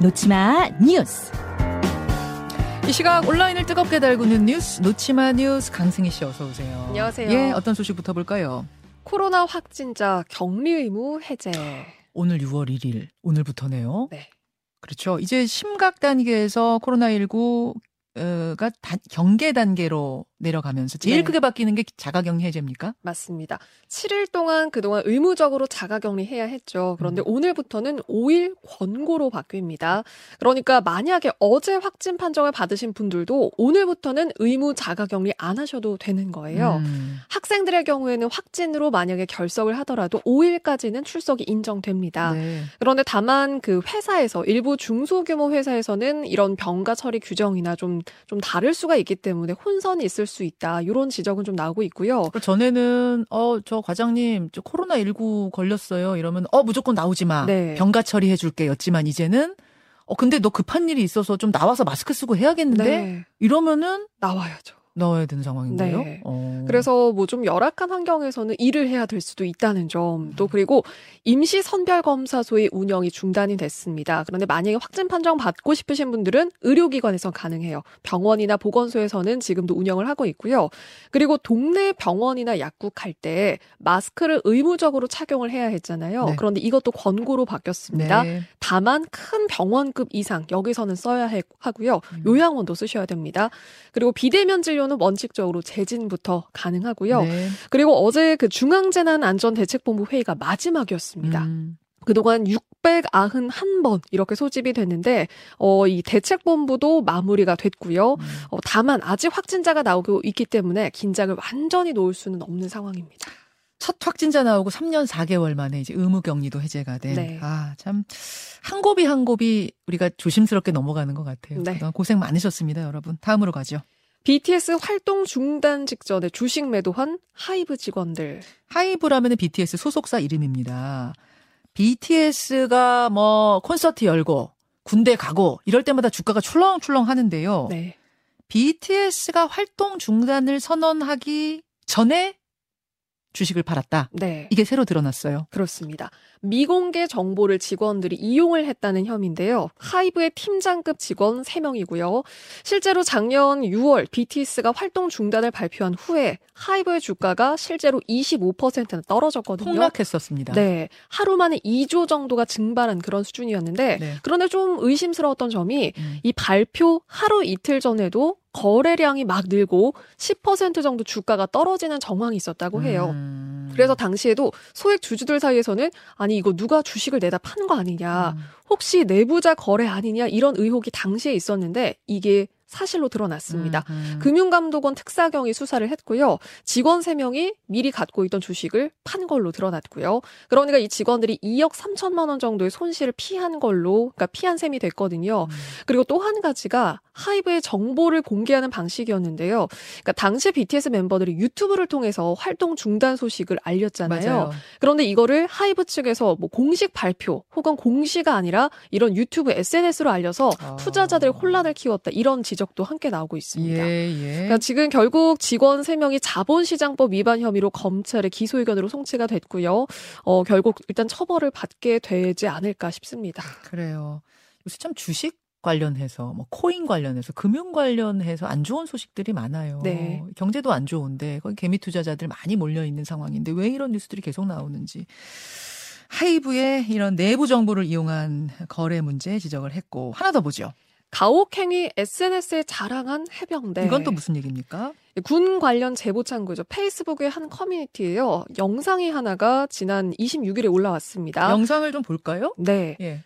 놓치마 뉴스. 이 시각 온라인을 뜨겁게 달구는 뉴스, 놓치마 뉴스. 강승희 씨 어서 오세요. 안녕하세요. 예, 어떤 소식부터 볼까요? 코로나 확진자 격리 의무 해제. 오늘 6월 1일, 오늘부터네요. 네. 그렇죠. 이제 심각 단계에서 코로나19가 경계 단계로 내려가면서 제일 크게 바뀌는 게 자가격리 해제입니까? 맞습니다. 7일 동안 그동안 의무적으로 자가격리 해야 했죠. 그런데 오늘부터는 5일 권고로 바뀝니다. 그러니까 만약에 어제 확진 판정을 받으신 분들도 오늘부터는 의무 자가격리 안 하셔도 되는 거예요. 학생들의 경우에는 확진으로 만약에 결석을 하더라도 5일까지는 출석이 인정됩니다. 네. 그런데 다만 그 회사에서 일부 중소규모 회사에서는 이런 병가 처리 규정이나 좀 다를 수가 있기 때문에 혼선이 있을 수 있다. 이런 지적은 좀 나오고 있고요. 전에는 저 과장님 저 코로나19 걸렸어요. 이러면 무조건 나오지 마. 네. 병가 처리해 줄게. 였지만 이제는 근데 너 급한 일이 있어서 좀 나와서 마스크 쓰고 해야겠는데? 네. 이러면은 나와야죠. 넣어야 되는 상황인데요. 네. 그래서 뭐 좀 열악한 환경에서는 일을 해야 될 수도 있다는 점. 또 그리고 임시 선별검사소의 운영이 중단이 됐습니다. 그런데 만약에 확진 판정 받고 싶으신 분들은 의료기관에서 가능해요. 병원이나 보건소에서는 지금도 운영을 하고 있고요. 그리고 동네 병원이나 약국 갈 때 마스크를 의무적으로 착용을 해야 했잖아요. 네. 그런데 이것도 권고로 바뀌었습니다. 네. 다만 큰 병원급 이상 여기서는 써야 하고요. 요양원도 쓰셔야 됩니다. 그리고 비대면 진료는 원칙적으로 재진부터 가능하고요. 네. 그리고 어제 그 중앙재난안전대책본부 회의가 마지막이었습니다. 그동안 691번 이렇게 소집이 됐는데 이 대책본부도 마무리가 됐고요. 다만 아직 확진자가 나오고 있기 때문에 긴장을 완전히 놓을 수는 없는 상황입니다. 첫 확진자 나오고 3년 4개월 만에 이제 의무격리도 해제가 된. 네. 참 한 곱이 한 곱이 우리가 조심스럽게 넘어가는 것 같아요. 네. 그동안 고생 많으셨습니다, 여러분. 다음으로 가죠. BTS 활동 중단 직전에 주식 매도한 하이브 직원들. 하이브라면 BTS 소속사 이름입니다. BTS가 콘서트 열고 군대 가고 이럴 때마다 주가가 출렁출렁 하는데요. 네. BTS가 활동 중단을 선언하기 전에 주식을 팔았다. 네. 이게 새로 드러났어요. 그렇습니다. 미공개 정보를 직원들이 이용을 했다는 혐의인데요. 하이브의 팀장급 직원 3명이고요. 실제로 작년 6월 BTS가 활동 중단을 발표한 후에 하이브의 주가가 실제로 25%나 떨어졌거든요. 폭락했었습니다. 네. 하루 만에 2조 정도가 증발한 그런 수준이었는데 네. 그런데 좀 의심스러웠던 점이 이 발표 하루 이틀 전에도 거래량이 막 늘고 10% 정도 주가가 떨어지는 정황이 있었다고 해요. 그래서 당시에도 소액 주주들 사이에서는 아니 이거 누가 주식을 내다 파는 거 아니냐. 혹시 내부자 거래 아니냐 이런 의혹이 당시에 있었는데 이게 사실로 드러났습니다. 금융감독원 특사경이 수사를 했고요. 직원 3명이 미리 갖고 있던 주식을 판 걸로 드러났고요. 그러니까 이 직원들이 2억 3천만 원 정도의 손실을 피한 걸로, 그러니까 피한 셈이 됐거든요. 그리고 또 한 가지가 하이브의 정보를 공개하는 방식이었는데요. 그러니까 당시 BTS 멤버들이 유튜브를 통해서 활동 중단 소식을 알렸잖아요. 맞아요. 그런데 이거를 하이브 측에서 뭐 공식 발표 혹은 공시가 아니라 이런 유튜브 SNS로 알려서 투자자들의 혼란을 키웠다. 이런 지적도 함께 나오고 있습니다. 예. 그러니까 지금 결국 직원 3명이 자본시장법 위반 혐의로 검찰에 기소 의견으로 송치가 됐고요. 결국 일단 처벌을 받게 되지 않을까 싶습니다. 그래요. 요새 참 주식 관련해서 코인 관련해서 금융 관련해서 안 좋은 소식들이 많아요. 네. 경제도 안 좋은데 거기 개미 투자자들 많이 몰려 있는 상황인데 왜 이런 뉴스들이 계속 나오는지. 하이브의 이런 내부 정보를 이용한 거래 문제 지적을 했고 하나 더 보죠. 가혹행위 SNS에 자랑한 해병대. 이건 또 무슨 얘기입니까? 군 관련 제보 창구죠. 페이스북의 한 커뮤니티예요. 영상이 하나가 지난 26일에 올라왔습니다. 영상을 좀 볼까요? 네. 예.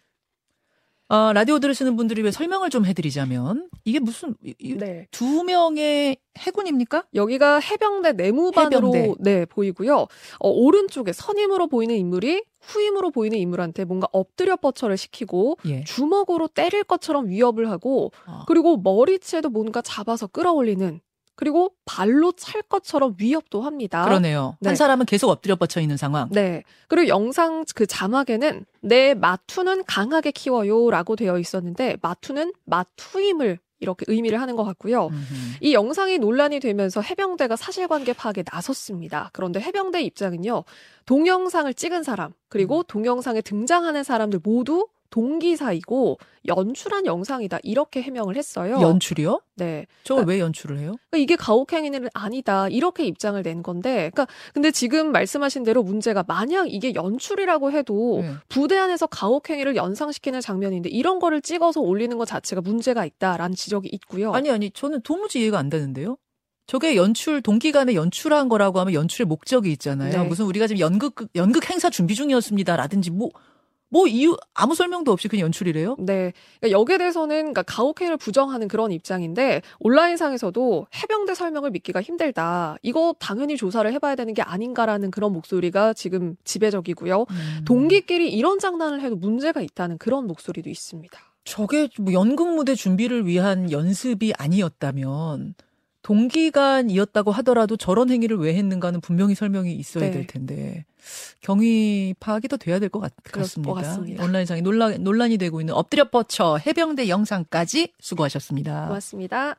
라디오 들으시는 분들이 왜 설명을 좀 해드리자면 이게 무슨 네. 2명의 해군입니까? 여기가 해병대 내무반으로 해병대. 네, 보이고요. 오른쪽에 선임으로 보이는 인물이 후임으로 보이는 인물한테 뭔가 엎드려 뻗쳐를 시키고 예. 주먹으로 때릴 것처럼 위협을 하고 그리고 머리채도 뭔가 잡아서 끌어올리는 그리고 발로 찰 것처럼 위협도 합니다. 그러네요. 네. 한 사람은 계속 엎드려 뻗쳐 있는 상황. 네. 그리고 영상 그 자막에는 내 마투는 강하게 키워요라고 되어 있었는데 마투는 마투임을 이렇게 의미를 하는 것 같고요. 이 영상이 논란이 되면서 해병대가 사실관계 파악에 나섰습니다. 그런데 해병대 입장은요. 동영상을 찍은 사람 그리고 동영상에 등장하는 사람들 모두 동기 사이고 연출한 영상이다 이렇게 해명을 했어요. 연출이요? 네. 저걸 왜 연출을 해요? 그러니까 이게 가혹행위는 아니다 이렇게 입장을 낸 건데, 그러니까 근데 지금 말씀하신 대로 문제가 만약 이게 연출이라고 해도 부대 안에서 가혹행위를 연상시키는 장면인데 이런 거를 찍어서 올리는 것 자체가 문제가 있다라는 지적이 있고요. 아니 저는 도무지 이해가 안 되는데요. 저게 연출, 동기간에 연출한 거라고 하면 연출의 목적이 있잖아요. 네. 무슨 우리가 지금 연극 행사 준비 중이었습니다라든지 뭐 이유, 아무 설명도 없이 그냥 연출이래요? 네. 그러니까 여기에 대해서는 그러니까 가혹행위를 부정하는 그런 입장인데, 온라인상에서도 해병대 설명을 믿기가 힘들다. 이거 당연히 조사를 해봐야 되는 게 아닌가라는 그런 목소리가 지금 지배적이고요. 동기끼리 이런 장난을 해도 문제가 있다는 그런 목소리도 있습니다. 저게 뭐 연극 무대 준비를 위한 연습이 아니었다면 동기간이었다고 하더라도 저런 행위를 왜 했는가는 분명히 설명이 있어야 네. 될 텐데 경위 파악이 더 돼야 될 것 같습니다. 온라인상에 논란이 되고 있는 엎드려 뻗쳐 해병대 영상까지 수고하셨습니다. 고맙습니다.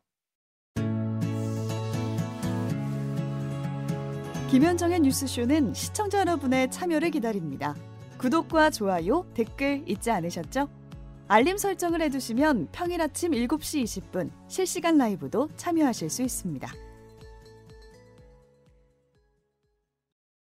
김현정의 뉴스쇼는 시청자 여러분의 참여를 기다립니다. 구독과 좋아요, 댓글 잊지 않으셨죠? 알림 설정을 해두시면 평일 아침 7시 20분 실시간 라이브도 참여하실 수 있습니다.